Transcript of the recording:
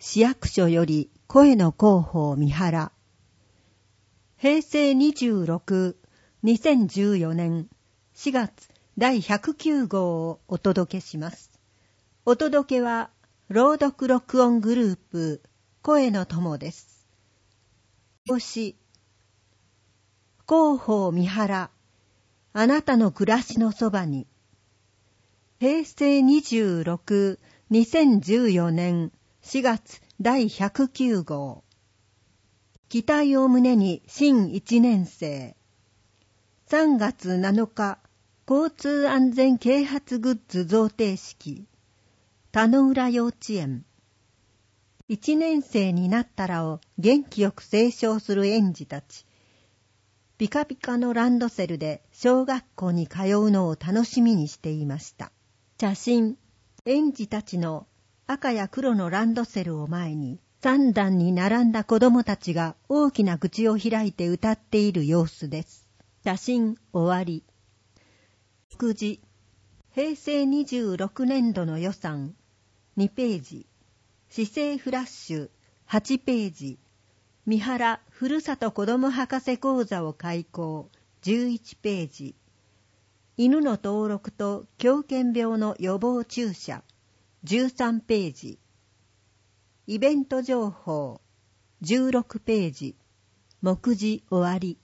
市役所より声の広報三原。平成26、2014年4月第109号をお届けします。お届けは朗読録音グループ声の友です。表紙、広報三原、あなたの暮らしのそばに。平成26、2014年4月第109号。期待を胸に新1年生。3月7日、交通安全啓発グッズ贈呈式。田野浦幼稚園。1年生になったらを元気よく斉唱する園児たち。ピカピカのランドセルで小学校に通うのを楽しみにしていました。写真、園児たちの赤や黒のランドセルを前に、3段に並んだ子供たちが大きな口を開いて歌っている様子です。写真終わり。副次、平成26年度の予算2ページ、市政フラッシュ8ページ、三原ふるさと子ども博士講座を開講11ページ、犬の登録と狂犬病の予防注射13ページ、イベント情報16ページ、目次終わり。